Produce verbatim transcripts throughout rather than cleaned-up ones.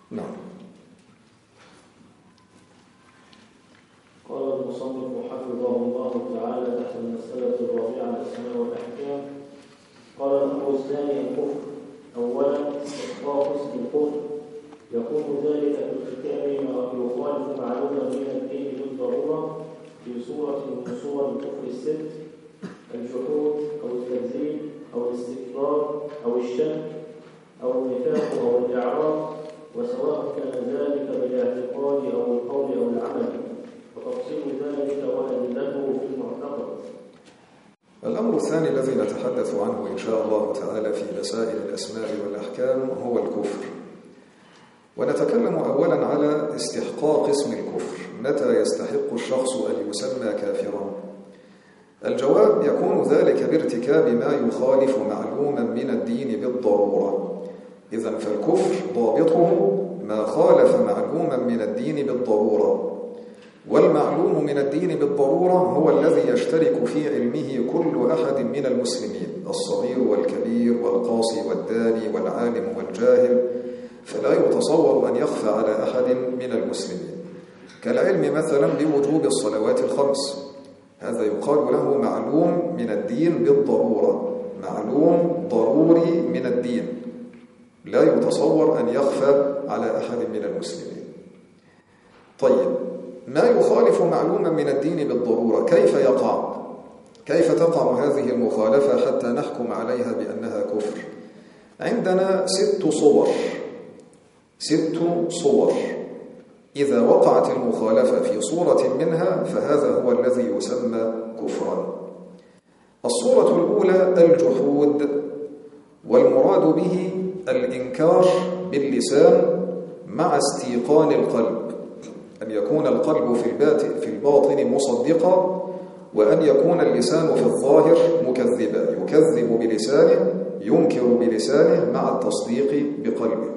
نعم. قال المصنف حفظه الله تعالى تحت المسألة الرابعة الأسماء والأحكام. قال الأمر الثاني الكفر. أولا إحقاق اسم الكفر، يكون ذلك في الختام ما يخالف معلومة من الدين بالضرورة في صورة من صور الكفر الست: الجحود أو التكذيب أو الاستكبار أو الشك أو النفاق أو الإعراض، وسواء كان ذلك بالاعتقاد أو القول أو العمل، وتفصيل ذلك وأدلته في المعتقد. الأمر الثاني الذي نتحدث عنه إن شاء الله تعالى في مسائل الأسماء والأحكام هو الكفر. ونتكلم أولا على استحقاق اسم الكفر. متى يستحق الشخص أن يسمى كافرا؟ الجواب: يكون ذلك بارتكاب ما يخالف معلوما من الدين بالضرورة. إذن فالكفر ضابطه ما خالف معلوما من الدين بالضرورة، والمعلوم من الدين بالضرورة هو الذي يشترك في علمه كل أحد من المسلمين، الصغير والكبير والقاصي والداني والعالم والجاهل، فلا يتصور أن يخفى على أحد من المسلمين. كالعلم مثلا بوجوب الصلوات الخمس، هذا يقال له معلوم من الدين بالضرورة، معلوم ضروري من الدين، لا يتصور أن يخفى على أحد من المسلمين. طيب، ما يخالف معلوما من الدين بالضرورة كيف يقع؟ كيف تقع هذه المخالفة حتى نحكم عليها بأنها كفر؟ عندنا ست صور ست صور إذا وقعت المخالفة في صورة منها فهذا هو الذي يسمى كفرا. الصورة الأولى الجحود، والمراد به الإنكار باللسان مع استيقان القلب، أن يكون القلب في الباطن مصدقا، وأن يكون اللسان في الظاهر مكذبا، يكذب بلسانه، ينكر بلسانه مع التصديق بقلبه.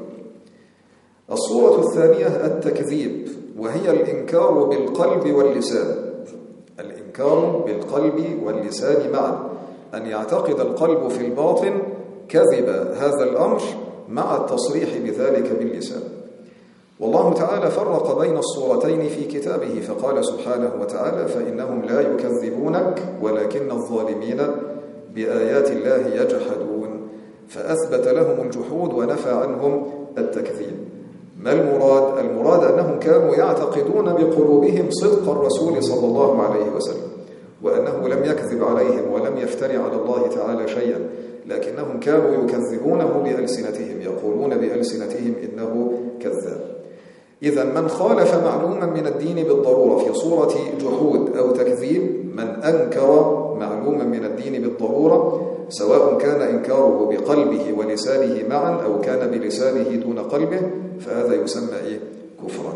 الصورة الثانية التكذيب، وهي الإنكار بالقلب واللسان، الإنكار بالقلب واللسان معا، أن يعتقد القلب في الباطن كذب هذا الأمر مع التصريح بذلك باللسان. والله تعالى فرق بين الصورتين في كتابه فقال سبحانه وتعالى: فإنهم لا يكذبونك ولكن الظالمين بآيات الله يجحدون، فأثبت لهم الجحود ونفى عنهم التكذيب. ما المراد؟ المراد أنهم كانوا يعتقدون بقلوبهم صدق الرسول صلى الله عليه وسلم، وأنه لم يكذب عليهم ولم يفتري على الله تعالى شيئا، لكنهم كانوا يكذبونه بألسنتهم، يقولون بألسنتهم إنه كذاب. إذا من خالف معلوما من الدين بالضرورة في صورة جحود أو تكذيب، من أنكر معلوما من الدين بالضرورة، سواء كان إنكاره بقلبه ولسانه معا أو كان بلسانه دون قلبه، فهذا يسمى إيه؟ كفرا.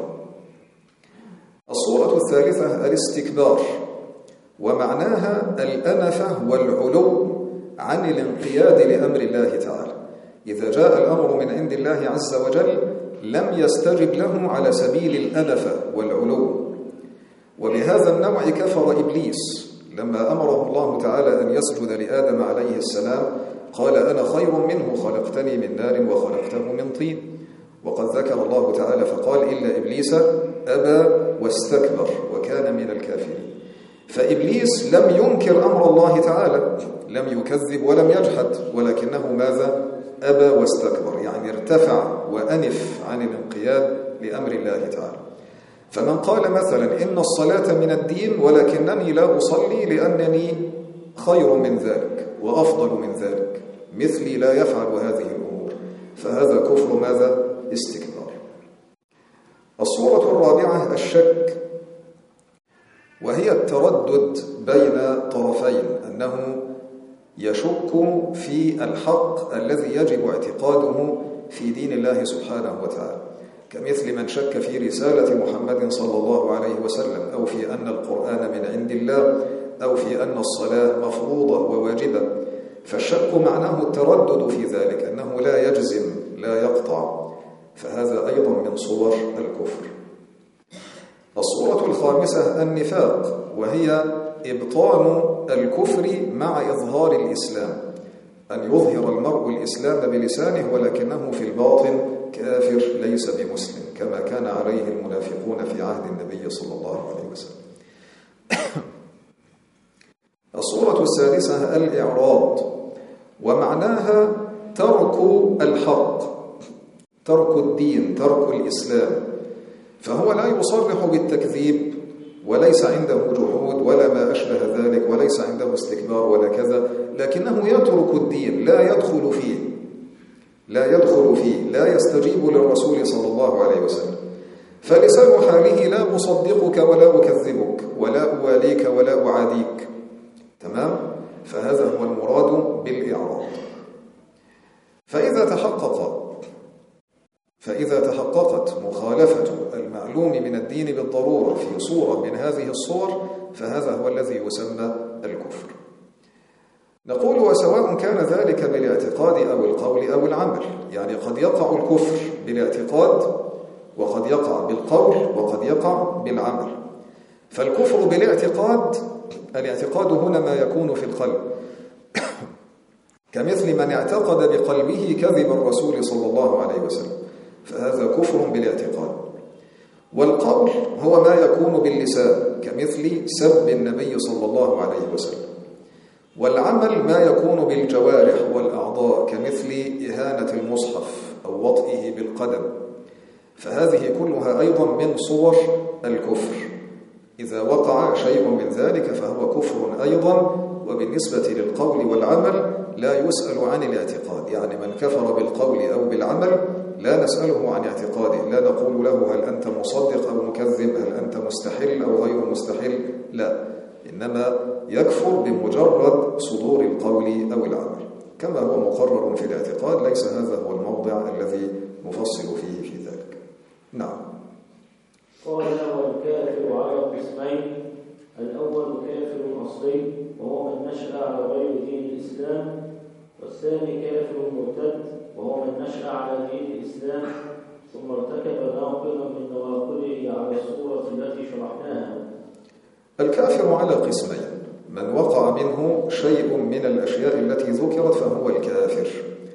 الصورة الثالثة الاستكبار، ومعناها الأنفة والعلو عن الانقياد لأمر الله تعالى. إذا جاء الأمر من عند الله عز وجل لم يستجب له على سبيل الأنفة والعلو. وبهذا النوع كفر إبليس لما أمره الله تعالى أن يسجد لآدم عليه السلام، قال: أنا خير منه، خلقتني من نار وخلقته من طين. وقد ذكر الله تعالى فقال: إلا إبليس أبى واستكبر وكان من الكافرين. فإبليس لم ينكر أمر الله تعالى، لم يكذب ولم يجحد، ولكنه ماذا؟ أبى واستكبر، يعني ارتفع وأنف عن الانقياد لأمر الله تعالى. فمن قال مثلا إن الصلاة من الدين ولكنني لا أصلي لأنني خير من ذلك وأفضل من ذلك، مثلي لا يفعل هذه الأمور، فهذا كفر ماذا؟ استكبار. الصورة الرابعة الشك، وهي التردد بين طرفين، أنه يشك في الحق الذي يجب اعتقاده في دين الله سبحانه وتعالى، كمثل من شك في رسالة محمد صلى الله عليه وسلم، أو في أن القرآن من عند الله، أو في أن الصلاة مفروضة وواجبة. فالشك معناه التردد في ذلك، أنه لا يجزم لا يقطع، فهذا أيضا من صور الكفر. الصورة الخامسة النفاق، وهي إبطان الكفر مع إظهار الإسلام، أن يظهر المرء الإسلام بلسانه ولكنه في الباطن كافر ليس بمسلم، كما كان عليه المنافقون في عهد النبي صلى الله عليه وسلم. الصورة السادسة الإعراض، ومعناها ترك الحق، ترك الدين، ترك الإسلام. فهو لا يصرح بالتكذيب وليس عنده جحود ولا ما أشبه ذلك، وليس عنده استكبار ولا كذا، لكنه يترك الدين، لا يدخل فيه، لا يدخل فيه، لا يستجيب للرسول صلى الله عليه وسلم. فلسان حاله لا أصدقك ولا أكذبك ولا أواليك ولا أعاديك. تمام؟ فهذا هو المراد بالإعراض. فإذا تحقق فإذا تحققت مخالفة المعلوم من الدين بالضرورة في صورة من هذه الصور فهذا هو الذي يسمى الكفر. نقول وسواء كان ذلك بالاعتقاد أو القول أو العمل، يعني قد يقع الكفر بالاعتقاد وقد يقع بالقول وقد يقع بالعمل. فالكفر بالاعتقاد، الاعتقاد هنا ما يكون في القلب كمثل من اعتقد بقلبه كذب الرسول صلى الله عليه وسلم، فهذا كفر بالاعتقاد. والقول هو ما يكون باللسان كمثل سب النبي صلى الله عليه وسلم. والعمل ما يكون بالجوارح والأعضاء كمثل إهانة المصحف أو وطئه بالقدم، فهذه كلها أيضا من صور الكفر. إذا وقع شيء من ذلك فهو كفر أيضا. وبالنسبة للقول والعمل لا يسأل عن الاعتقاد، يعني من كفر بالقول أو بالعمل لا نسأله عن اعتقاده، لا نقول له هل أنت مصدق أو مكذب، هل أنت مستحل أو غير مستحل، لا، إنما يكفر بمجرد صدور القول أو العمل كما هو مقرر في الاعتقاد. ليس هذا هو الموضع الذي نفصل فيه في ذلك. نعم. قال والكافر على قسمين: الأول كافر أصلي وهو من نشأ على غير دين الإسلام، والثاني كافر مرتد وهو من نشأ على دين الإسلام ثم ارتكب ناقضا من نواقضه على الصورة التي شرحناها. الكافر على قسمين: من وقع منه شيء من الأشياء التي ذكرت فهو الكافر.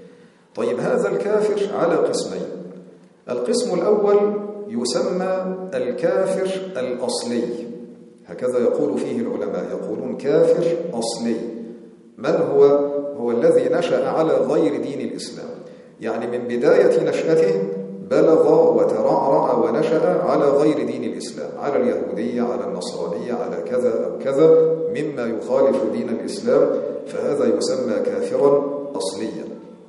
طيب هذا الكافر على قسمين. القسم الأول يسمى الكافر الأصلي، هكذا يقول فيه العلماء، يقولون كافر أصلي. من هو؟ هو الذي نشأ على غير دين الإسلام، يعني من بداية نشأته بلغ وترعرع ونشأ على غير دين الإسلام، على اليهودية، على النصرانية، على كذا أو كذا مما يخالف دين الإسلام، فهذا يسمى كافرا أصليا.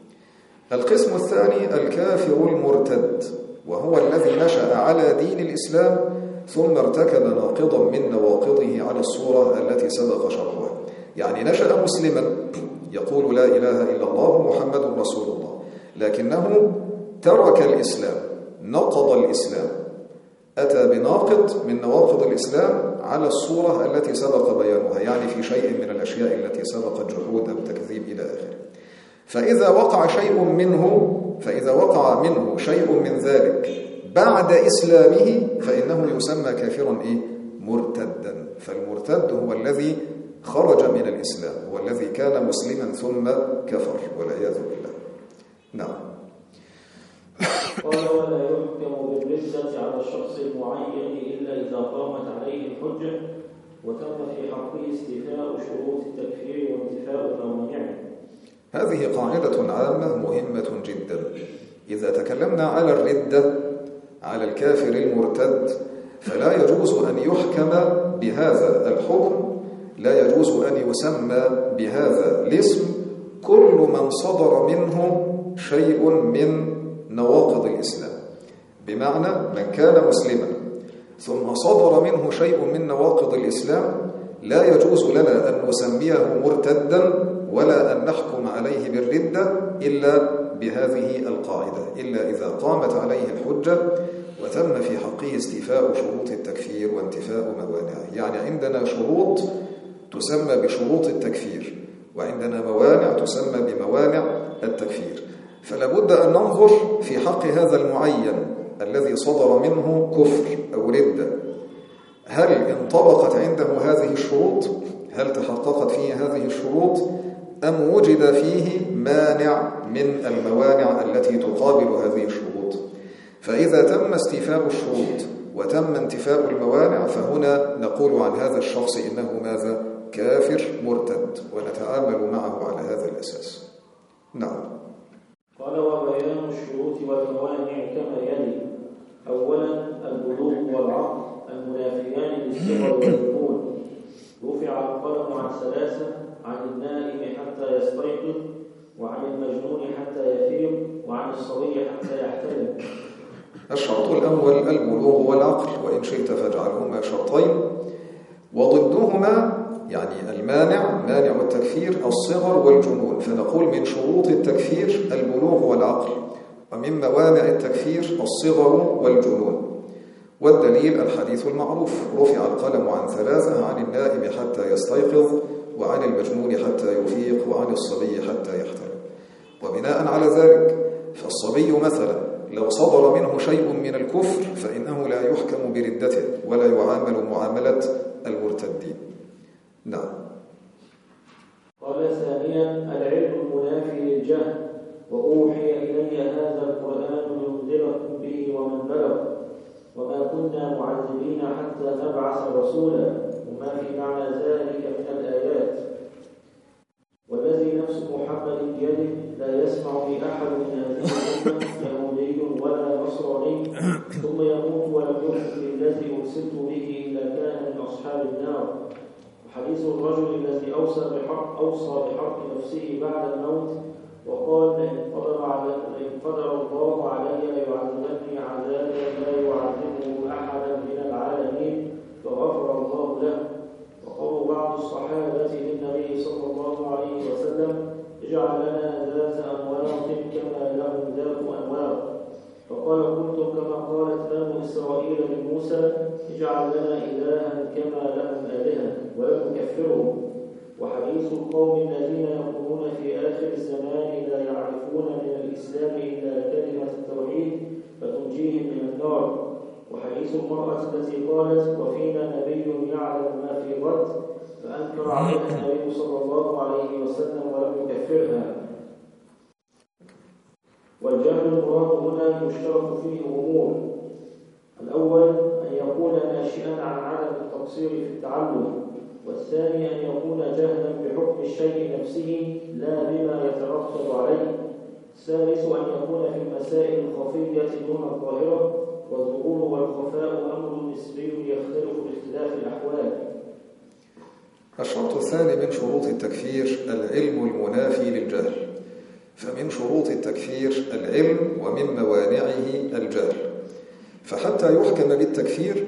القسم الثاني الكافر المرتد، وهو الذي نشأ على دين الإسلام ثم ارتكب ناقضا من نواقضه على الصورة التي سبق شرحها، يعني نشأ مسلما يقول لا إله إلا الله محمد رسول الله، لكنه ترك الإسلام، نقض الإسلام، أتى بناقض من نواقض الإسلام على الصورة التي سبق بيانها، يعني في شيء من الأشياء التي سبق الجحود أو التكذيب إلى آخره. فإذا وقع شيء منه فإذا وقع منه شيء من ذلك بعد إسلامه فإنه يسمى كافرا إيه؟ مرتدا. فالمرتد هو الذي خرج من الإسلام، هو الذي كان مسلما ثم كفر والعياذ بالله. نعم. قال ولا يحكم بالردة على الشخص المعين إلا إذا قامت عليه الحجة وتم في حقه استيفاء شروط التكفير وانتفاء موانعه. هذه قاعدة عامة مهمة جدا. إذا تكلمنا على الردة على الكافر المرتد فلا يجوز أن يحكم بهذا الحكم، لا يجوز أن يسمى بهذا الاسم كل من صدر منه شيء من نواقض الإسلام. بمعنى من كان مسلما ثم صدر منه شيء من نواقض الإسلام لا يجوز لنا أن نسميه مرتدا ولا أن نحكم عليه بالردة إلا بهذه القاعدة، إلا إذا قامت عليه الحجة وتم في حقه استيفاء شروط التكفير وانتفاء موانعه. يعني عندنا شروط تسمى بشروط التكفير وعندنا موانع تسمى بموانع التكفير، فلا بد أن ننظر في حق هذا المعين الذي صدر منه كفر أو ردة، هل انطبقت عنده هذه الشروط؟ هل تحققت فيه هذه الشروط؟ أم وجد فيه مانع من الموانع التي تقابل هذه الشروط؟ فإذا تم استيفاء الشروط وتم انتفاء الموانع فهنا نقول عن هذا الشخص إنه ماذا؟ كافر مرتد، ونتعامل معه على هذا الأساس. نعم. قال وبيان الشروط والموانع كما يلي: أولا البلوغ والعقل المنافيان للصغر والجنون. رفع القلم عن ثلاثة: عن النائم حتى يستيقظ، وعن المجنون حتى يفيق، وعن الصبي حتى يحتلم. الشرط الأول البلوغ والعقل، وإن شئت فاجعلهما شرطين، وضدهما يعني المانع مانع التكفير الصغر والجنون، فنقول من شروط التكفير البلوغ والعقل، ومن موانع التكفير الصغر والجنون. والدليل الحديث المعروف: رفع القلم عن ثلاثة: عن النائم حتى يستيقظ، وعن المجنون حتى يفيق، وعن الصبي حتى يحتلم. وبناء على ذلك فالصبي مثلا لو صدر منه شيء من الكفر فإنه لا يحكم بردته ولا يعامل معاملة المرتدين. نعم. قال ثانيا العلم المنافي للجهل. وأوحي إلي هذا القرآن لينذركم به ومن بلغ وما كنا معذبين حتى نبعث رسولا، وما في معنى ذلك من الآيات. والذي نفس محمد بيده لا يسمع بأحد من هذه الأمة يهودي ولا نصراني ثم يموت ولم يؤمن بالذي أرسلت به إلا كان من أصحاب النار. وحديث الرجل الذي أوصى بحق أوصى بحق نفسه بعد الموت وقال: إن قدر على إن قدر الله علي ليعذبني عذابا لا يعذبه أحدا من العالمين فغفر الله له. وقال بعض الصحابة للنبي صلى الله عليه وسلم: اجعل لنا ذات أنواط كما لهم ذات أنواط. فقال: كنتم كما قالت بنو إسرائيل لموسى: اجعل لنا إلها كما لهم آلهة، ولم نكفرهم. وحديث القوم الذين يقولون في آخر الزمان لا يعرفون من الإسلام إلا كلمة التوحيد فتنجيهم من النار. وحديث المرأة التي قالت: وفينا نبي يعلم ما في غد، فأنكر عليها النبي صلى الله عليه وسلم ولم يكفرها. والجهل المراد هنا يشترك فيه أمور: الأول أن يكون ناشئا عن عدم التقصير في التعلم، والثاني أن يكون جهلا بحكم الشيء نفسه لا بما يترتب عليه، الثالث أن يكون في المسائل الخفية دون الظاهرة، والظهور والخفاء أمر نسبي يختلف باختلاف الأحوال. الشرط الثاني من شروط التكفير العلم المنافي للجهل، فمن شروط التكفير العلم ومن موانعه الجهل. فحتى يحكم بالتكفير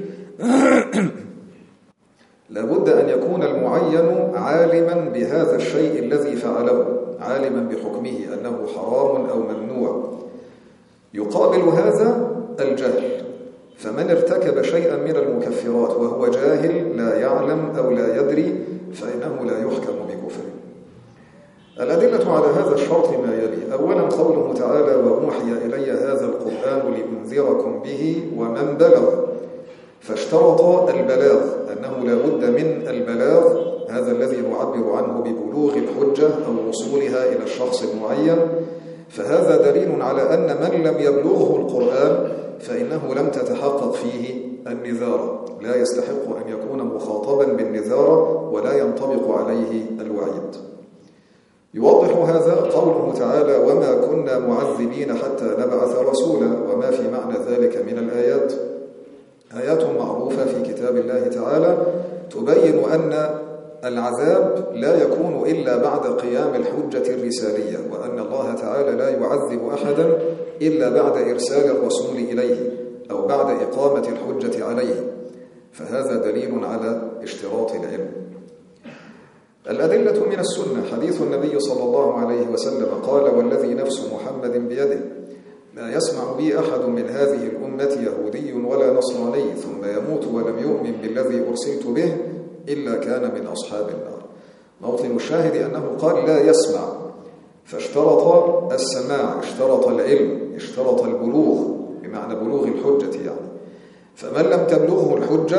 لابد أن يكون المعين عالما بهذا الشيء الذي فعله، عالما بحكمه أنه حرام أو ممنوع. يقابل هذا الجهل، فمن ارتكب شيئا من المكفرات وهو جاهل لا يعلم أو لا يدري فإنه لا يحكم بكفره. الأدلة على هذا الشرط ما يلي: أولا قوله تعالى: وأوحي إلي هذا القرآن لأنذركم به ومن بلغ، فاشترط البلاغ، أنه لا بد من البلاغ، هذا الذي نعبر عنه ببلوغ الحجة أو وصولها إلى الشخص المعين. فهذا دليل على أن من لم يبلغه القرآن فإنه لم تتحقق فيه النذارة، لا يستحق أن يكون مخاطبا بالنذارة ولا ينطبق عليه الوعيد. يوضح هذا قوله تعالى: وما كنا معذبين حتى نبعث رسولا، وما في معنى ذلك من الآيات. آيات معروفة في كتاب الله تعالى تبين أن العذاب لا يكون إلا بعد قيام الحجة الرسالية، وأن الله تعالى لا يعذب أحدا إلا بعد إرسال الرسول إليه أو بعد إقامة الحجة عليه، فهذا دليل على اشتراط العلم. الأدلة من السنة: حديث النبي صلى الله عليه وسلم قال: والذي نفس محمد بيده لا يسمع بي أحد من هذه الأمة يهودي ولا نصراني ثم يموت ولم يؤمن بالذي أرسلت به إلا كان من أصحاب النار. موطن الشاهد أنه قال لا يسمع، فاشترط السماع، اشترط العلم، اشترط البلوغ بمعنى بلوغ الحجة يعني. فمن لم تبلغه الحجة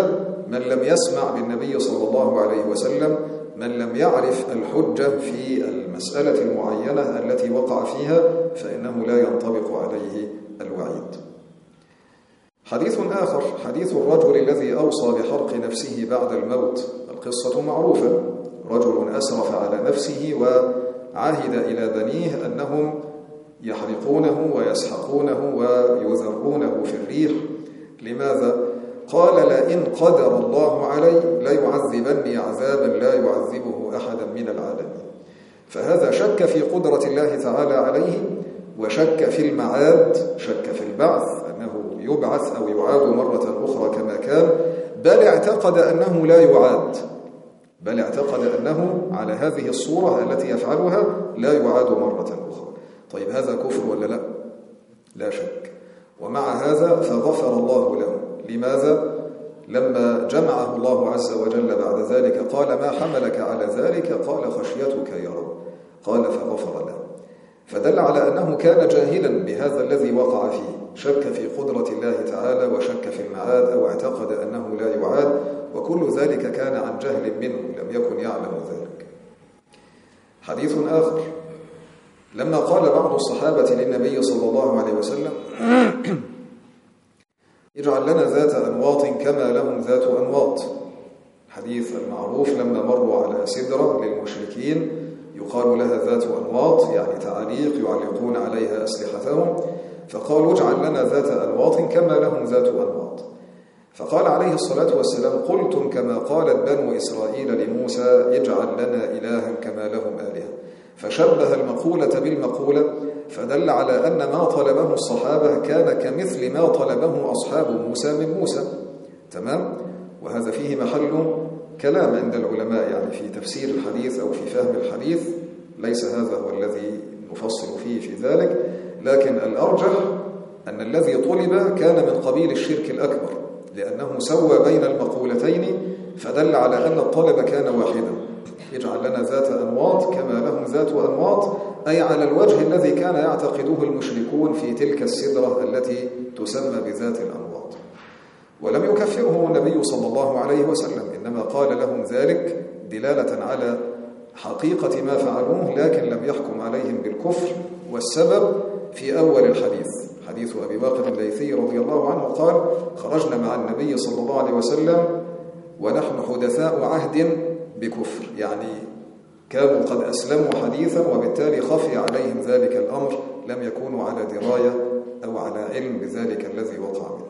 من لم يسمع بالنبي صلى الله عليه وسلم، من لم يعرف الحجة في المسألة المعينة التي وقع فيها، فإنه لا ينطبق عليه الوعيد. حديث آخر حديث الرجل الذي أوصى بحرق نفسه بعد الموت. القصة معروفة، رجل أسرف على نفسه وعهد إلى بنيه أنهم يحرقونه ويسحقونه ويذرونه في الريح. لماذا؟ قال: لئن قدر الله علي ليعذبني عذابا لا يعذبه أحدا من العالمين. فهذا شك في قدرة الله تعالى عليه، وشك في المعاد، شك في البعث، أنه يبعث أو يعاد مرة أخرى كما كان، بل اعتقد أنه لا يعاد، بل اعتقد أنه على هذه الصورة التي يفعلها لا يعاد مرة أخرى. طيب هذا كفر ولا لا؟ لا شك. ومع هذا فغفر الله له. لماذا؟ لما جمعه الله عز وجل بعد ذلك قال: ما حملك على ذلك؟ قال: خشيتك يا رب. قال: فغفر له. فدل على أنه كان جاهلا بهذا الذي وقع فيه، شك في قدرة الله تعالى وشك في المعاد، أو اعتقد أنه لا يعاد، وكل ذلك كان عن جهل منه، لم يكن يعلم ذلك. حديث آخر لما قال بعض الصحابة للنبي صلى الله عليه وسلم: اجعل لنا ذات أنواط كما لهم ذات أنواط. حديث المعروف لما مروا على سدرة للمشركين يقال لها ذات أنواط، يعني تعاليق يعلقون عليها أسلحتهم، فقالوا: اجعل لنا ذات أنواط كما لهم ذات أنواط. فقال عليه الصلاة والسلام: قلتم كما قالت بنو إسرائيل لموسى: اجعل لنا إلها كما لهم آلهة. فشبه المقولة بالمقولة، فدل على أن ما طلبه الصحابة كان كمثل ما طلبه أصحاب موسى من موسى. تمام؟ وهذا فيه محل كلام عند العلماء، يعني في تفسير الحديث أو في فهم الحديث، ليس هذا هو الذي نفصل فيه في ذلك، لكن الأرجح أن الذي طلب كان من قبيل الشرك الأكبر، لأنه سوى بين المقولتين، فدل على أن الطلب كان واحدا: اجعل لنا ذات أنواط كما لهم ذات أنواط، أي على الوجه الذي كان يعتقده المشركون في تلك السدرة التي تسمى بذات الأنواط. ولم يكفره النبي صلى الله عليه وسلم، إنما قال لهم ذلك دلالة على حقيقة ما فعلوه، لكن لم يحكم عليهم بالكفر. والسبب في أول الحديث، حديث أبي واقد الليثي رضي الله عنه قال: خرجنا مع النبي صلى الله عليه وسلم ونحن حدثاء عهد بكفر، يعني كانوا قد أسلموا حديثا، وبالتالي خفي عليهم ذلك الأمر، لم يكونوا على دراية أو على علم بذلك الذي وقع منه.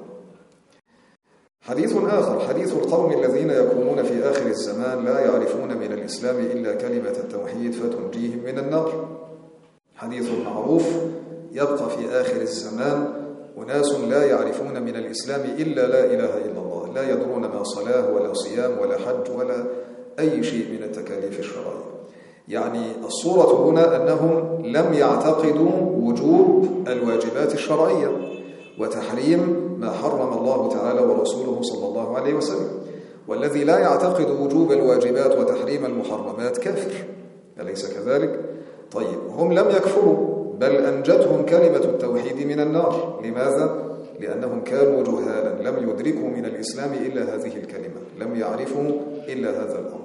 حديث آخر حديث القوم الذين يكونون في آخر الزمان لا يعرفون من الإسلام إلا كلمة التوحيد فتنجيهم من النار. حديث معروف، يبقى في آخر الزمان أناس لا يعرفون من الإسلام إلا لا إله إلا الله، لا يدرون ما صلاة ولا صيام ولا حج ولا أي شيء من التكاليف الشرعية. يعني الصورة هنا أنهم لم يعتقدوا وجوب الواجبات الشرعية وتحريم ما حرم الله تعالى ورسوله صلى الله عليه وسلم. والذي لا يعتقد وجوب الواجبات وتحريم المحرمات كافر، أليس كذلك؟ طيب، هم لم يكفروا، بل أنجتهم كلمة التوحيد من النار. لماذا؟ لأنهم كانوا جهالا، لم يدركوا من الإسلام إلا هذه الكلمة، لم يعرفوا إلا هذا الأمر.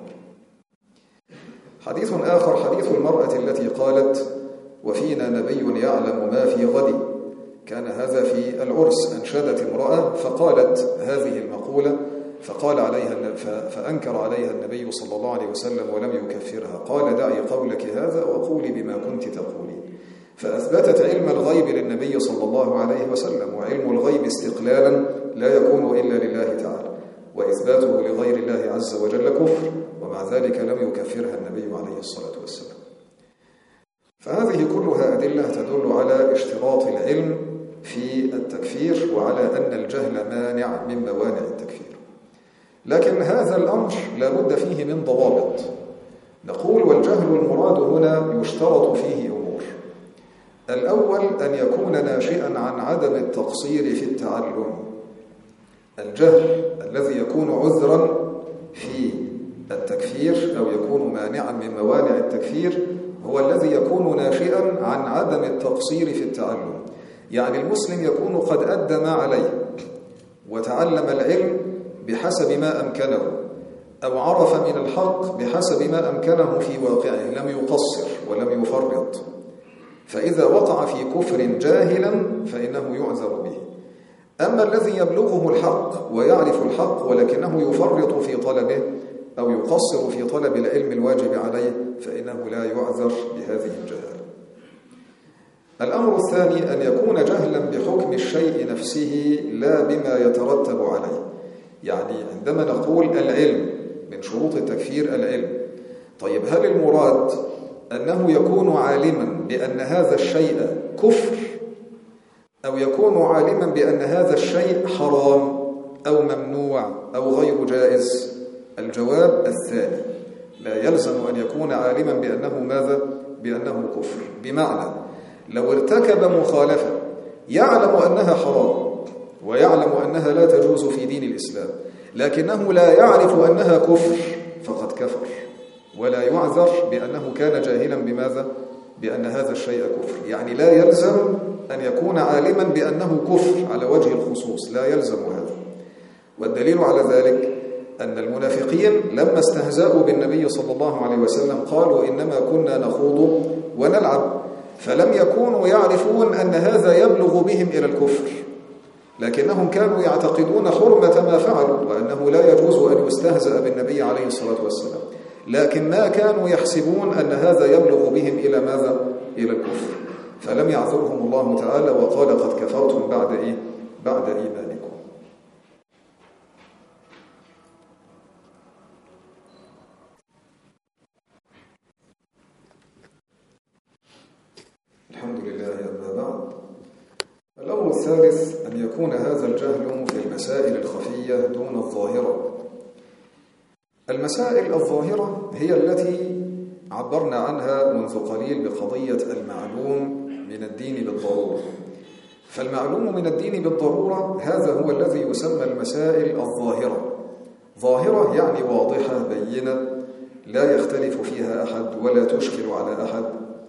حديث آخر حديث المرأة التي قالت: وفينا نبي يعلم ما في غد. كان هذا في العرس، أنشدت امرأة فقالت هذه المقولة، فقال عليها فأنكر عليها النبي صلى الله عليه وسلم ولم يكفرها، قال: دعي قولك هذا وقولي بما كنت تقولين. فأثبتت علم الغيب للنبي صلى الله عليه وسلم، وعلم الغيب استقلالا لا يكون إلا لله تعالى، وإثباته لغير الله عز وجل كفر، ومع ذلك لم يكفرها النبي عليه الصلاة والسلام. فهذه كلها أدلة تدل على اشتراط العلم في التكفير، وعلى أن الجهل مانع من موانع التكفير. لكن هذا الأمر لا بد فيه من ضوابط. نقول: والجهل المراد هنا يشترط فيه أمور. الأول أن يكون ناشئا عن عدم التقصير في التعلم. الجهل الذي يكون عذرا في التكفير أو يكون مانعا من موانع التكفير هو الذي يكون ناشئا عن عدم التقصير في التعلم. يعني المسلم يكون قد أدى ما عليه وتعلم العلم بحسب ما أمكنه، أو عرف من الحق بحسب ما أمكنه في واقعه، لم يقصر ولم يفرط. فإذا وقع في كفر جاهلا فإنه يعذر به. أما الذي يبلغه الحق ويعرف الحق ولكنه يفرط في طلبه أو يقصر في طلب العلم الواجب عليه فإنه لا يعذر بهذه الجهالة. الأمر الثاني أن يكون جهلا بحكم الشيء نفسه لا بما يترتب عليه. يعني عندما نقول العلم من شروط التكفير العلم، طيب هل المراد أنه يكون عالما بأن هذا الشيء كفر، أو يكون عالما بأن هذا الشيء حرام أو ممنوع أو غير جائز؟ الجواب الثاني، لا يلزم أن يكون عالما بأنه ماذا؟ بأنه كفر. بمعنى لو ارتكب مخالفة يعلم أنها حرام ويعلم أنها لا تجوز في دين الإسلام، لكنه لا يعرف أنها كفر فقد كفر، ولا يعذر بأنه كان جاهلا بماذا؟ بأن هذا الشيء كفر. يعني لا يلزم أن يكون عالما بأنه كفر على وجه الخصوص، لا يلزم هذا. والدليل على ذلك أن المنافقين لما استهزأوا بالنبي صلى الله عليه وسلم قالوا إنما كنا نخوض ونلعب، فلم يكونوا يعرفون أن هذا يبلغ بهم إلى الكفر، لكنهم كانوا يعتقدون حرمة ما فعلوا وأنه لا يجوز أن يستهزأ بالنبي عليه الصلاة والسلام، لكن ما كانوا يحسبون أن هذا يبلغ بهم إلى ماذا؟ إلى الكفر. فلم يعذرهم الله تعالى وقال قد كفرتم بعد إيه؟ بعد إيمانكم. الحمد لله. أما بعد، الأمر الثالث أن يكون هذا الجهل في المسائل الخفية دون الظاهرة. المسائل الظاهرة هي التي عبرنا عنها منذ قليل بقضية المعلوم من الدين بالضرورة. فالمعلوم من الدين بالضرورة هذا هو الذي يسمى المسائل الظاهرة. ظاهرة يعني واضحة بينة لا يختلف فيها أحد ولا تشكل على أحد.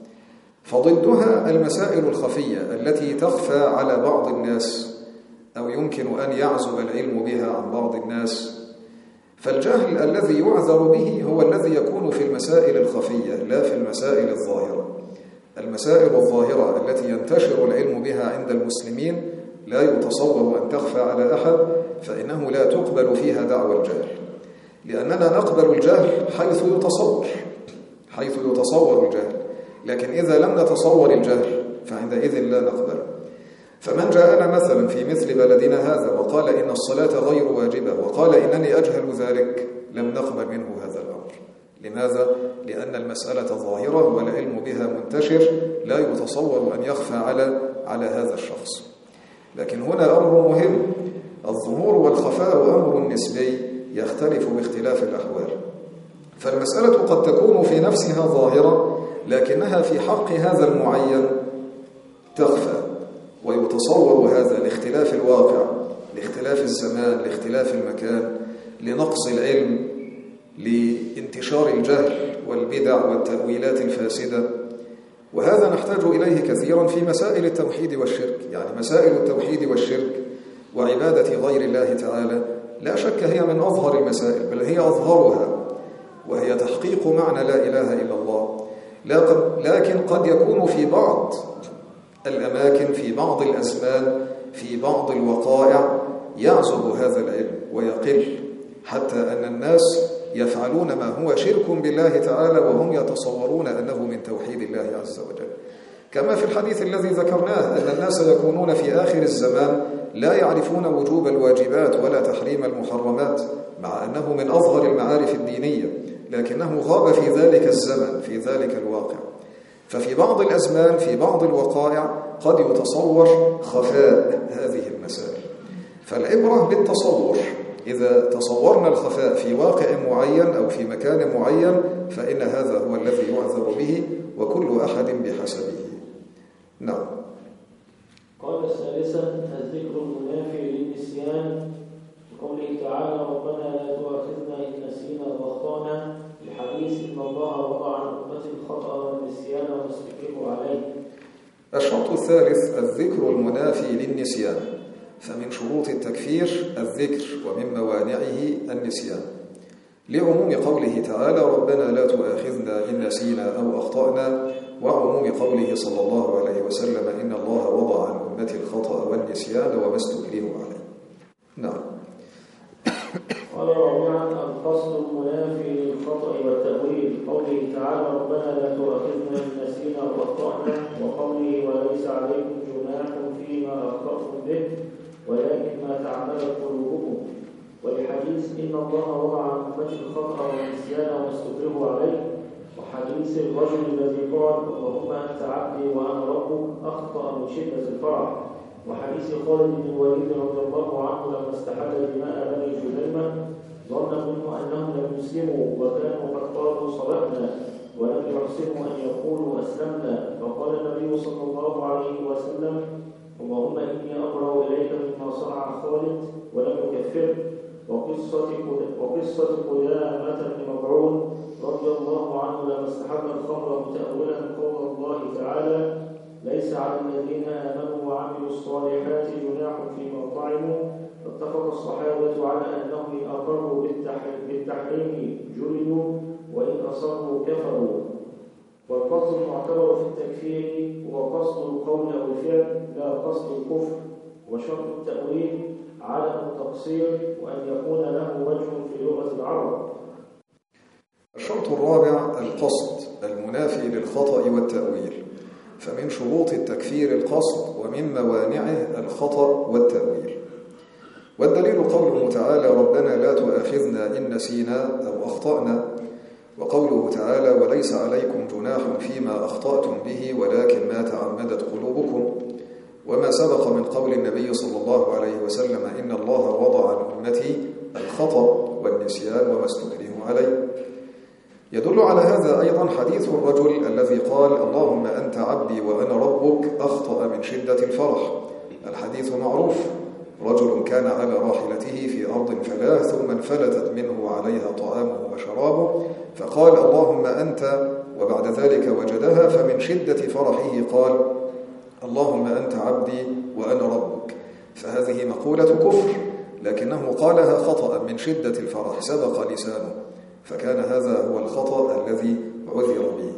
فضدها المسائل الخفية التي تخفى على بعض الناس أو يمكن أن يعزب العلم بها عن بعض الناس. فالجهل الذي يعذر به هو الذي يكون في المسائل الخفية لا في المسائل الظاهرة. المسائل الظاهرة التي ينتشر العلم بها عند المسلمين لا يتصور أن تخفى على أحد، فإنه لا تقبل فيها دعوى الجهل، لأننا نقبل الجهل حيث يتصور حيث يتصور الجهل، لكن إذا لم نتصور الجهل فعندئذ لا نقبل. فمن جاءنا مثلا في مثل بلدنا هذا وقال إن الصلاة غير واجبة وقال إنني أجهل ذلك لم نقبل منه هذا الأمر. لماذا؟ لأن المسألة ظاهرة والعلم بها منتشر لا يتصور أن يخفى على على هذا الشخص. لكن هنا أمر مهم، الظهور والخفاء أمر نسبي يختلف باختلاف الأحوال. فالمسألة قد تكون في نفسها ظاهرة لكنها في حق هذا المعين تخفى، ويتصور هذا لاختلاف الواقع، لاختلاف الزمان، لاختلاف المكان، لنقص العلم، لانتشار الجهل والبدع والتأويلات الفاسدة. وهذا نحتاج إليه كثيرا في مسائل التوحيد والشرك. يعني مسائل التوحيد والشرك وعبادة غير الله تعالى لا شك هي من أظهر المسائل، بل هي أظهرها، وهي تحقيق معنى لا إله إلا الله. لكن قد يكون في بعض الأماكن، في بعض الأزمان، في بعض الوقائع يعزب هذا العلم ويقل، حتى أن الناس يفعلون ما هو شرك بالله تعالى وهم يتصورون أنه من توحيد الله عز وجل. كما في الحديث الذي ذكرناه أن الناس يكونون في آخر الزمان لا يعرفون وجوب الواجبات ولا تحريم المحرمات، مع أنه من أظهر المعارف الدينية، لكنه غاب في ذلك الزمن، في ذلك الواقع. ففي بعض الأزمان، في بعض الوقائع قد يتصور خفاء هذه المسائل. فالعبرة بالتصور، إذا تصورنا الخفاء في واقع معين أو في مكان معين فإن هذا هو الذي يعذر به، وكل أحد بحسبه. نعم. قال ثالثا الذكر المنافي للنسيان بقوله تعالى ربنا لا تؤاخذنا إن نسينا وأخطأنا، الحديث إن الله وضع عن أمتي الخطأ والنسيان واستقيموا عليه. الشرط الثالث الذكر المنافي للنسيان، فمن شروط التكفير الذكر ومن موانعه النسيان، لعموم قوله تعالى ربنا لا تؤاخذنا إن نسينا أو أخطأنا، وعموم قوله صلى الله عليه وسلم إن الله وضع عن أمتي الخطأ والنسيان وما استكرهوا عليه. نعم. قال رابعا الفصل المنافي للخطأ والتأويل، قوله تعالى ربنا لا تؤاخذنا إن نسينا أو أخطأنا، وقوله وليس عليكم جناح فيما أخطأتم به ولكن ما تعمدت قلوبكم، والحديث إن الله وضع عن أمتي الخطأ والنسيان وما استكرهوا عليه، وحديث الرجل الذي قال اللهم أنت عبدي وأنا ربك أخطأ من شدة الفرح، وحديث خالد بن الوليد رضي الله عنه لما استحل دماء بني جذيمة ظن منه أنهم لم يسلموا وكانوا قد قالوا صبأنا ولم يحسنوا أن يقولوا أسلمنا، فقال النبي صلى الله عليه وسلم اللهم إني أبرأ إليك مما صنع خالد ولم يكفره. وقصة وقصة قدامة بن مبعون رضي الله عنه لما استحل الخمر متأولا قول الله تعالى ليس على الذين آمنوا وعملوا الصالحات جناح فيما طعموا، فاتفق الصحابة على أنهم إن أقروا بالتحريم جلدوا وإن أصروا كفروا. والقصد المعتبر في التكفير هو قصد القول أو الفعل لا قصد الكفر، وشرط التأويل عدم التقصير وأن يكون له وجه في لغة العرب. الشرط الرابع القصد المنافي للخطأ والتأويل، فمن شروط التكفير القصد ومن موانعه الخطأ والتأويل. والدليل قوله تعالى ربنا لا تؤاخذنا إن نسينا أو أخطأنا، وقوله تعالى وليس عليكم جناح فيما أخطأتم به ولكن ما تعمدت قلوبكم، وما سبق من قول النبي صلى الله عليه وسلم إن الله وضع عن أمتي الخطأ والنسيان وما استكرهوا عليه. يدل على هذا أيضا حديث الرجل الذي قال اللهم أنت عبدي وأنا ربك أخطأ من شدة الفرح. الحديث معروف، رجل كان على راحلته في أرض فلاة ثم انفلتت منه وعليها طعامه وشرابه فقال اللهم أنت، وبعد ذلك وجدها فمن شدة فرحه قال اللهم أنت عبدي وأنا ربك. فهذه مقولة كفر، لكنه قالها خطأ من شدة الفرح سبق لسانه، فكان هذا هو الخطأ الذي عذر به.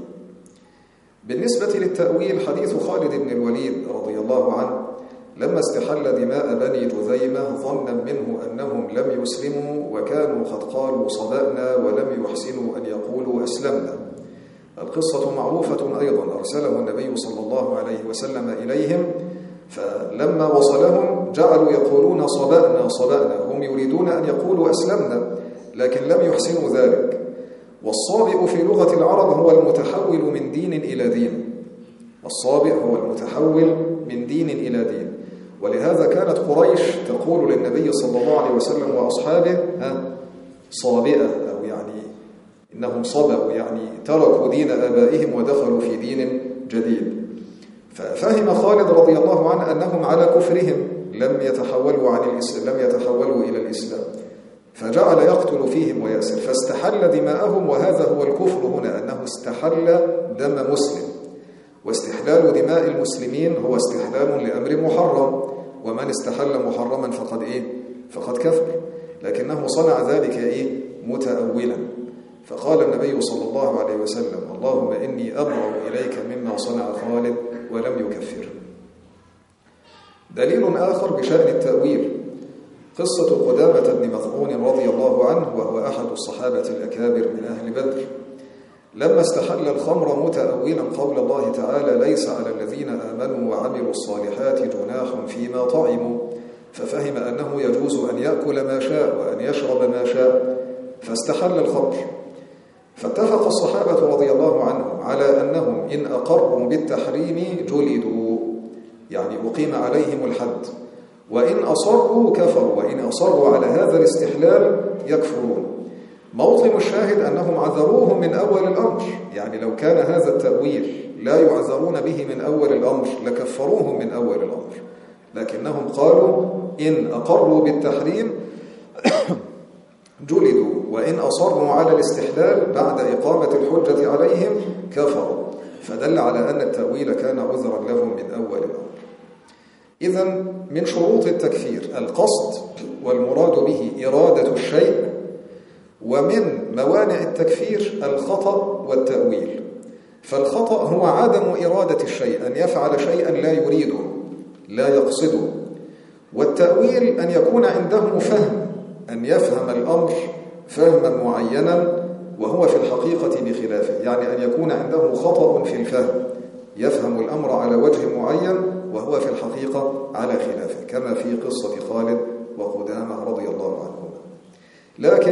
بالنسبة للتأويل حديث خالد بن الوليد رضي الله عنه لما استحل دماء بني جذيمة ظنا منه أنهم لم يسلموا وكانوا قد قالوا صبأنا ولم يحسنوا أن يقولوا أسلمنا. القصة معروفة أيضا، أرسله النبي صلى الله عليه وسلم إليهم، فلما وصلهم جعلوا يقولون صبأنا صبأنا، هم يريدون أن يقولوا أسلمنا لكن لم يحسنوا ذلك. والصابئ في لغة العرب هو المتحول من دين إلى دين، الصابئ هو المتحول من دين إلى دين. ولهذا كانت قريش تقول للنبي صلى الله عليه وسلم وأصحابه ها صابئة، أو يعني إنهم صبأوا، يعني تركوا دين آبائهم ودخلوا في دين جديد. ففهم خالد رضي الله عنه أنهم على كفرهم لم يتحولوا عن الإسلام، لم يتحولوا إلى الإسلام، فجعل يقتل فيهم ويأسر، فاستحل دماءهم. وهذا هو الكفر هنا، أنه استحل دم مسلم، واستحلال دماء المسلمين هو استحلال لأمر محرم، ومن استحل محرما فقد إيه؟ فقد كفر، لكنه صنع ذلك إيه؟ متأولا. فقال النبي صلى الله عليه وسلم اللهم إني أبرأ إليك مما صنع خالد ولم يكفر. دليل آخر بشأن التأويل قصة قدامة بن مظعون رضي الله عنه، وهو أحد الصحابة الأكابر من أهل بدر، لما استحل الخمر متأولا قول الله تعالى ليس على الذين آمنوا وعملوا الصالحات جناح فيما طعموا، ففهم أنه يجوز أن يأكل ما شاء وأن يشرب ما شاء فاستحل الخمر. فاتفق الصحابة رضي الله عنهم على أنهم إن أقروا بالتحريم جلدوا، يعني أقيم عليهم الحد، وإن أصروا كفروا، وإن أصروا على هذا الاستحلال يكفرون. موطن الشاهد أنهم عذروهم من أول الأمر، يعني لو كان هذا التأويل لا يعذرون به من أول الأمر لكفروهم من أول الأمر، لكنهم قالوا إن أقروا بالتحريم جلدوا، وإن أصروا على الاستحلال بعد إقامة الحجة عليهم كفروا، فدل على أن التأويل كان عذرا لهم من أول الأمر. إذن من شروط التكفير القصد والمراد به إرادة الشيء، ومن موانع التكفير الخطأ والتأويل. فالخطأ هو عدم إرادة الشيء، أن يفعل شيئا لا يريده لا يقصده. والتأويل أن يكون عنده فهم، أن يفهم الأمر فهما معينا وهو في الحقيقة بخلافه، يعني أن يكون عنده خطأ في الفهم، يفهم الأمر على وجه معين وهو في الحقيقة على خلافه، كما في قصة خالد وقدامة رضي الله عنهما. لكن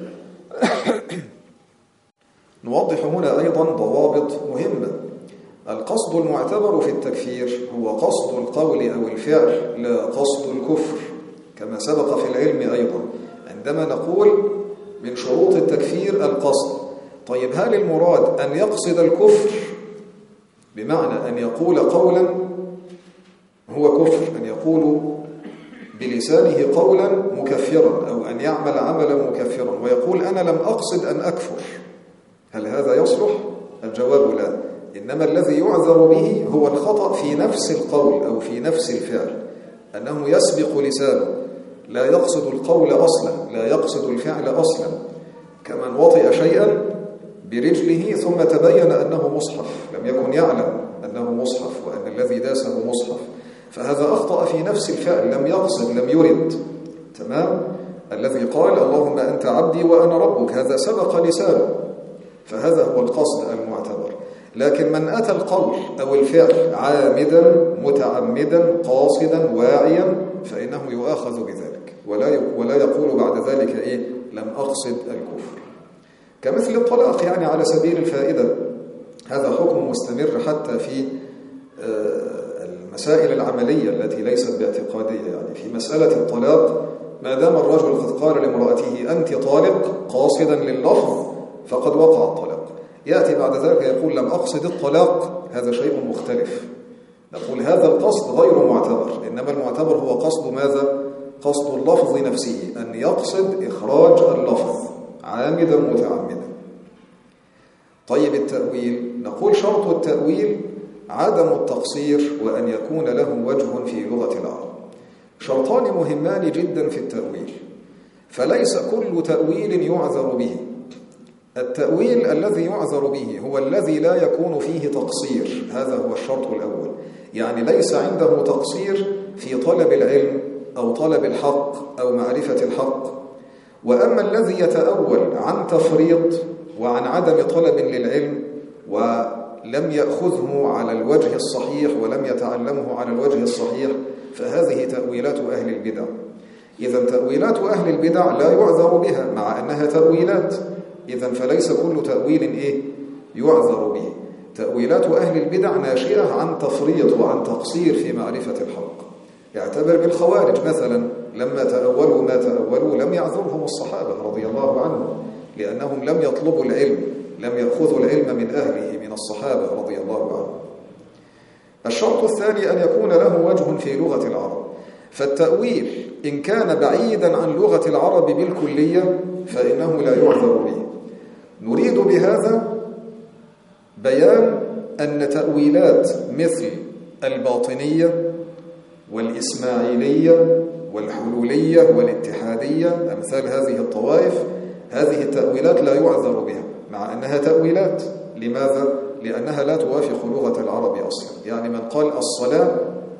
نوضح هنا أيضا ضوابط مهمة. القصد المعتبر في التكفير هو قصد القول أو الفعل، لا قصد الكفر، كما سبق في العلم أيضا عندما نقول من شروط التكفير القصد. طيب هل المراد أن يقصد الكفر بمعنى أن يقول قولا هو كفر، أن يقول بلسانه قولا مكفرا، أو أن يعمل عملا مكفرا ويقول أنا لم أقصد أن أكفر، هل هذا يصلح؟ الجواب لا. إنما الذي يعذر به هو الخطأ في نفس القول أو في نفس الفعل، أنه يسبق لسانه لا يقصد القول أصلا، لا يقصد الفعل أصلا، كمن وطئ شيئا برجله ثم تبين أنه مصحف، لم يكن يعلم أنه مصحف وأن الذي داسه مصحف، فهذا أخطأ في نفس الفعل، لم يقصد لم يرد. تمام؟ الذي قال اللهم أنت عبدي وأنا ربك، هذا سبق لسانه، فهذا هو القصد المعتبر. لكن من أتى القول أو الفعل عامدا متعمدا قاصدا واعيا فإنه يؤاخذ بذلك، ولا ولا يقول بعد ذلك إيه لم أقصد الكفر. كمثل الطلاق يعني على سبيل الفائدة، هذا حكم مستمر حتى في المسائل العملية التي ليست باعتقادية. يعني في مسألة الطلاق ما دام الرجل قد قال لامرأته أنت طالق قاصدا لللفظ فقد وقع الطلاق، يأتي بعد ذلك يقول لم أقصد الطلاق، هذا شيء مختلف، نقول هذا القصد غير معتبر، إنما المعتبر هو قصد ماذا؟ قصد اللفظ نفسه، أن يقصد إخراج اللفظ عامدا متعمدا. طيب التأويل، نقول شرط التأويل عدم التقصير وأن يكون له وجه في لغة العرب. شرطان مهمان جدا في التأويل، فليس كل تأويل يعذر به. التأويل الذي يعذر به هو الذي لا يكون فيه تقصير، هذا هو الشرط الأول، يعني ليس عنده تقصير في طلب العلم أو طلب الحق أو معرفة الحق. وأما الذي يتأول عن تفريط وعن عدم طلب للعلم ولم يأخذه على الوجه الصحيح ولم يتعلمه على الوجه الصحيح، فهذه تأويلات أهل البدع. إذن تأويلات أهل البدع لا يعذر بها مع أنها تأويلات، إذن فليس كل تأويل إيه يعذر به. تأويلات أهل البدع ناشئة عن تفريط وعن تقصير في معرفة الحق. يعتبر بالخوارج مثلا لما تأولوا ما تأولوا لم يعذرهم الصحابة رضي الله عنهم، لأنهم لم يطلبوا العلم، لم يأخذوا العلم من أهله من الصحابة رضي الله عنهم. الشرط الثاني أن يكون له وجه في لغة العرب. فالتأويل إن كان بعيدا عن لغة العرب بالكلية فإنه لا يعذر به. نريد بهذا بيان أن تأويلات مثل الباطنية والإسماعيلية والحلولية والاتحادية أمثال هذه الطوائف، هذه التأويلات لا يعذر بها مع أنها تأويلات. لماذا؟ لأنها لا توافق لغة العرب أصلا. يعني من قال الصلاة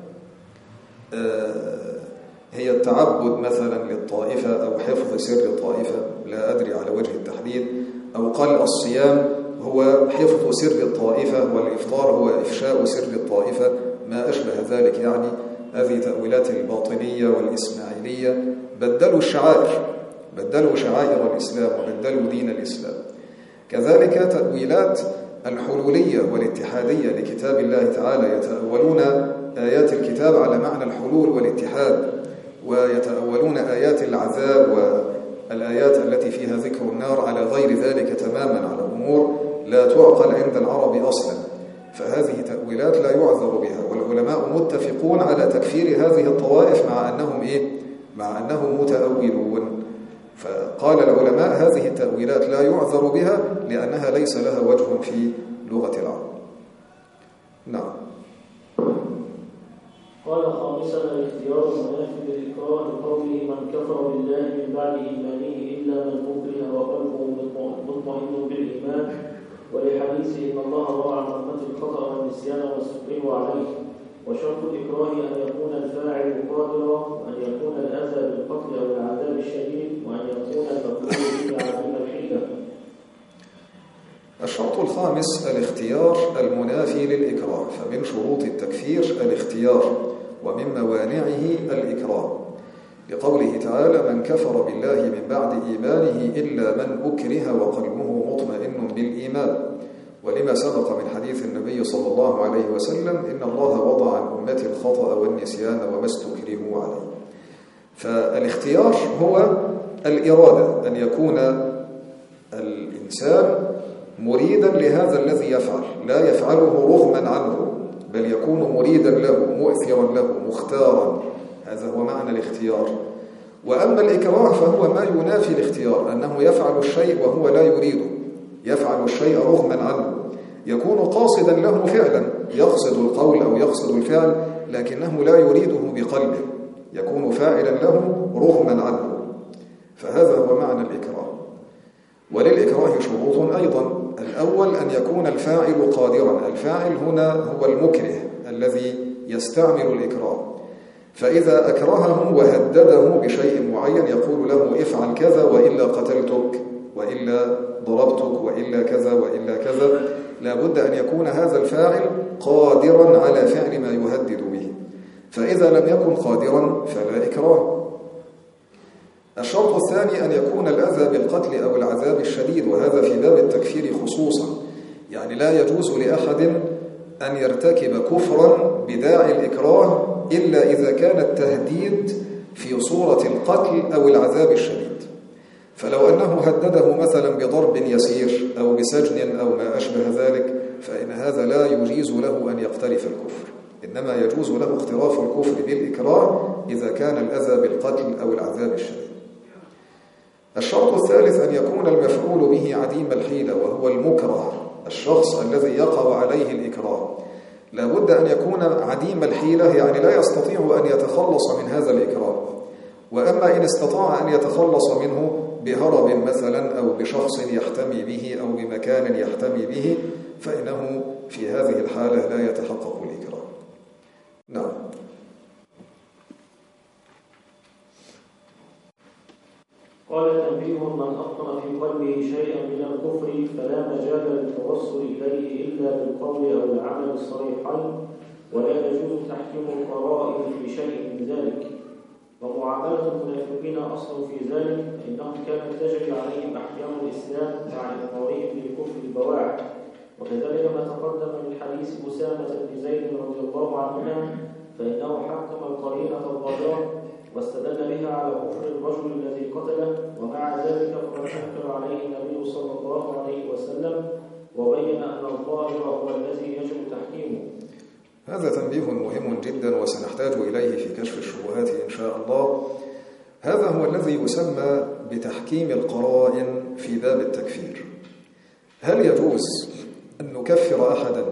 هي التعبد مثلا للطائفة أو حفظ سر الطائفة، لا أدري على وجه التحديد، أو قال الصيام هو حفظ سر الطائفة والإفطار هو إفشاء سر الطائفة، ما أشبه ذلك. يعني هذه تأويلات الباطنية والإسماعيلية بدلوا الشعائر، بدلوا شعائر الإسلام وبدلوا دين الإسلام. كذلك تأويلات الحلولية والاتحادية لكتاب الله تعالى، يتأولون آيات الكتاب على معنى الحلول والاتحاد، ويتأولون آيات العذاب والآيات التي فيها ذكر النار على غير ذلك تماما، على أمور لا تعقل عند العرب أصلا. فهذه تأويلات لا يعذر بها، والعلماء متفقون على تكفير هذه الطوائف مع أنهم إيه؟ مع أنهم متأولون. فقال العلماء هذه التأويلات لا يعذر بها لأنها ليس لها وجه في لغة العرب. نعم. قال خامسا الاختيار المنافي للإكراه لقوله من كفر بالله من بعد إيمانه إلا من أكره وقلبه مطمئن بالإيمان، ولحديث إن الله روى عن أمة الخطأ والنسيان واستكرهوا عليه. وشرط الإكراه أن يكون الفاعل قادرا، وأن يكون الأذى بالقتل أو العذاب الشديد، وأن يكون المفعول به عديم الحيلة. الشرط الخامس الاختيار المنافي للإكراه. فمن شروط التكفير الاختيار، ومن موانعه الإكراه، لقوله تعالى من كفر بالله من بعد إيمانه إلا من أكره وقلبه مطمئن بالإيمان، ولما سبق من حديث النبي صلى الله عليه وسلم إن الله وضع عن أمتي الخطأ والنسيان وما استكرهوا عليه. فالاختيار هو الإرادة، أن يكون الإنسان مريدا لهذا الذي يفعل، لا يفعله رغما عنه، بل يكون مريدا له، مؤثرا له، مختارا. هذا هو معنى الاختيار. وأما الإكراه فهو ما ينافي الاختيار، أنه يفعل الشيء وهو لا يريده، يفعل الشيء رغما عنه، يكون قاصدا له فعلا، يقصد القول أو يقصد الفعل، لكنه لا يريده بقلبه، يكون فاعلا له رغما عنه. فهذا هو معنى الإكراه. وللإكراه شروط أيضا. الأول أن يكون الفاعل قادرا. الفاعل هنا هو المكره الذي يستعمل الإكراه، فإذا أكرهه وهدده بشيء معين يقول له افعل كذا وإلا قتلتك وإلا ضربتك وإلا كذا وإلا كذا، لا بد أن يكون هذا الفاعل قادرا على فعل ما يهدد به. فإذا لم يكن قادرا فلا إكراه. الشرط الثاني أن يكون الأذى بالقتل أو العذاب الشديد، وهذا في باب التكفير خصوصا. يعني لا يجوز لأحد أن يرتكب كفرا بداعي الإكراه إلا إذا كان التهديد في صورة القتل أو العذاب الشديد. فلو أنه هدده مثلا بضرب يسير أو بسجن أو ما أشبه ذلك، فإن هذا لا يجيز له أن يقترف الكفر، إنما يجوز له اقتراف الكفر بالإكراه إذا كان الأذى بالقتل أو العذاب الشديد. الشرط الثالث أن يكون المفعول به عديم الحيلة، وهو المكره، الشخص الذي يقع عليه الإكراه لا بد أن يكون عديم الحيلة، يعني لا يستطيع أن يتخلص من هذا الإكراه. وأما إن استطاع أن يتخلص منه بهرب مثلا أو بشخص يحتمي به أو بمكان يحتمي به، فإنه في هذه الحالة لا يتحقق الإكراه. نعم. قال تنبيه من أبطن في قلبه شيئا من الكفر فلا مجال للتوصل إليه إلا بالقول أو العمل الصريحين، ولا يجوز تحكيم القرائن في شيء من ذلك. ومعاملة المنافقين أصل في ذلك، إنهم كانت تجري عليهم أحكام الإسلام مع إقرارهم بالكفر البواعث. وكذلك ما تقدم من حديث أسامة بن زيد رضي الله عنهما، فإنه حكم القرينة الظاهرة واستدل بها على كفر الرجل الذي قتله، ومع ذلك فقد أنكر عليه النبي صلى الله عليه وسلم وبين أن الظاهر هو الذي يجب تحكيمه. هذا تنبيه مهم جدا وسنحتاج إليه في كشف الشبهات إن شاء الله. هذا هو الذي يسمى بتحكيم القرائن في باب التكفير. هل يجوز أن نكفر أحدا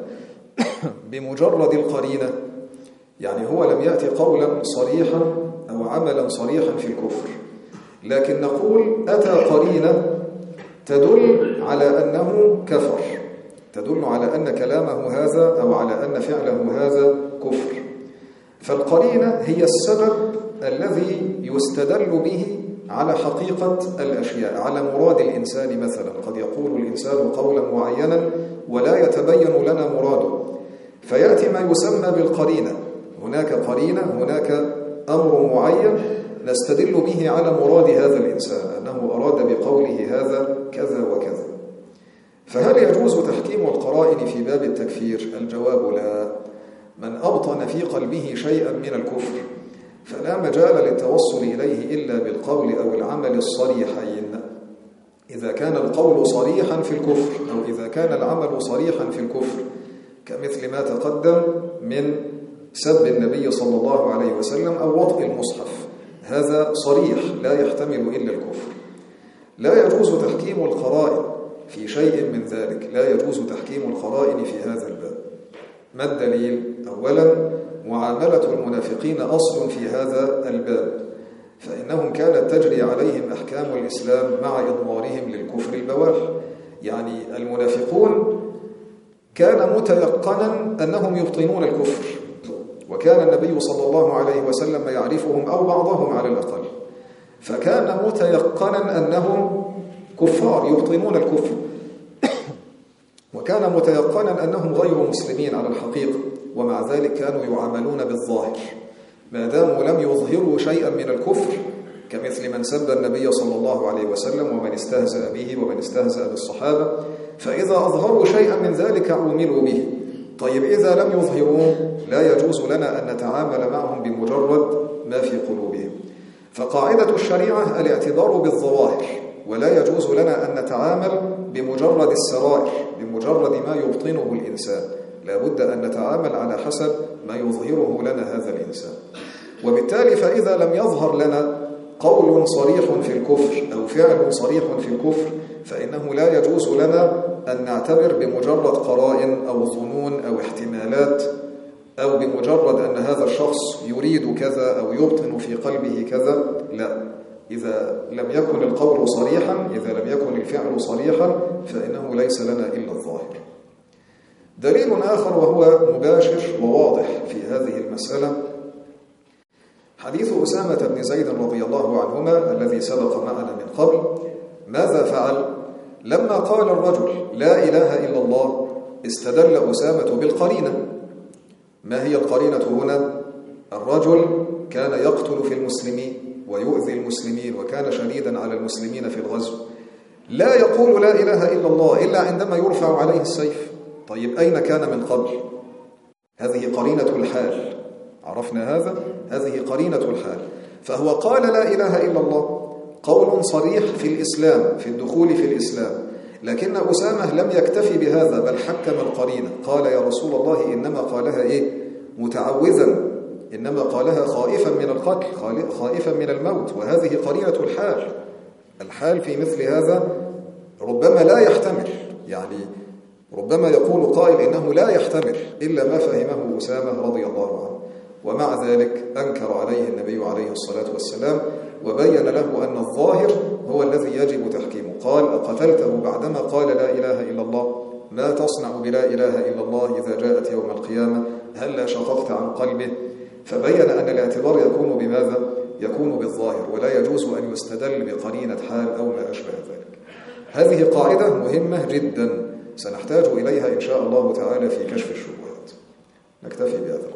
بمجرد القرينة؟ يعني هو لم يأتي قولا صريحا أو عملا صريحا في الكفر، لكن نقول أتى قرينة تدل على أنه كفر، تدل على أن كلامه هذا أو على أن فعله هذا كفر. فالقرينة هي السبب الذي يستدل به على حقيقة الأشياء، على مراد الإنسان. مثلا قد يقول الإنسان قولا معينا ولا يتبين لنا مراده، فيأتي ما يسمى بالقرينة. هناك قرينة، هناك أمر معين نستدل به على مراد هذا الإنسان، أنه أراد بقوله هذا كذا وكذا. فهل يجوز تحكيم القرائن في باب التكفير؟ الجواب لا. من أبطن في قلبه شيئا من الكفر فلا مجال للتوصل إليه إلا بالقول أو العمل الصريحين. إذا كان القول صريحا في الكفر أو إذا كان العمل صريحا في الكفر، كمثل ما تقدم من سب النبي صلى الله عليه وسلم أو وطء المصحف، هذا صريح لا يحتمل إلا الكفر. لا يجوز تحكيم القرائن في شيء من ذلك، لا يجوز تحكيم القرائن في هذا الباب. ما الدليل؟ أولا معاملة المنافقين أصل في هذا الباب، فإنهم كانت تجري عليهم أحكام الإسلام مع إضمارهم للكفر البواح. يعني المنافقون كان متيقنا أنهم يبطنون الكفر، وكان النبي صلى الله عليه وسلم يعرفهم أو بعضهم على الأقل، فكان متيقنا أنهم كفار يبطنون الكفر، وكان متيقنا أنهم غير مسلمين على الحقيقة، ومع ذلك كانوا يعاملون بالظاهر ما داموا لم يظهروا شيئا من الكفر، كمثل من سب النبي صلى الله عليه وسلم ومن استهزأ به ومن استهزأ بالصحابة، فإذا أظهروا شيئا من ذلك عوملوا به. طيب إذا لم يظهروه لا يجوز لنا أن نتعامل معهم بمجرد ما في قلوبهم. فقاعدة الشريعة الاعتبار بالظواهر، ولا يجوز لنا أن نتعامل بمجرد السرائر، بمجرد ما يبطنه الإنسان، لا بد أن نتعامل على حسب ما يظهره لنا هذا الإنسان. وبالتالي فإذا لم يظهر لنا قول صريح في الكفر أو فعل صريح في الكفر، فإنه لا يجوز لنا أن نعتبر بمجرد قرائن أو ظنون أو احتمالات، أو بمجرد أن هذا الشخص يريد كذا أو يبطن في قلبه كذا. لا، إذا لم يكن القول صريحا، إذا لم يكن الفعل صريحا، فإنه ليس لنا إلا الظاهر. دليل آخر وهو مباشر وواضح في هذه المسألة حديث أسامة بن زيد رضي الله عنهما الذي سبق معنا من قبل. ماذا فعل؟ لما قال الرجل لا إله إلا الله استدل أسامة بالقرينة. ما هي القرينة هنا؟ الرجل كان يقتل في المسلمين ويؤذي المسلمين وكان شديدا على المسلمين في الغزو، لا يقول لا إله إلا الله إلا عندما يرفع عليه السيف. طيب أين كان من قبل؟ هذه قرينة الحال، عرفنا هذا؟ هذه قرينة الحال. فهو قال لا إله إلا الله، قول صريح في الإسلام، في الدخول في الإسلام، لكن أسامة لم يكتفي بهذا بل حكم القرينة، قال يا رسول الله إنما قالها إيه؟ متعوذا، إنما قالها خائفا من القتل، خائفا من الموت، وهذه قرينة الحال. الحال في مثل هذا ربما لا يحتمل، يعني ربما يقول قائل إنه لا يحتمل إلا ما فهمه أسامة رضي الله عنه، ومع ذلك أنكر عليه النبي عليه الصلاة والسلام وبين له أن الظاهر هو الذي يجب تحكيمه. قال أقتلته بعدما قال لا إله إلا الله؟ ما تصنع بلا إله إلا الله إذا جاءت يوم القيامة؟ هل شققت عن قلبه؟ فبين أن الاعتبار يكون بماذا؟ يكون بالظاهر، ولا يجوز أن يستدل بقرينة حال أو ما أشبه ذلك. هذه قاعدة مهمة جدا سنحتاج إليها إن شاء الله تعالى في كشف الشبهات. نكتفي بهذا.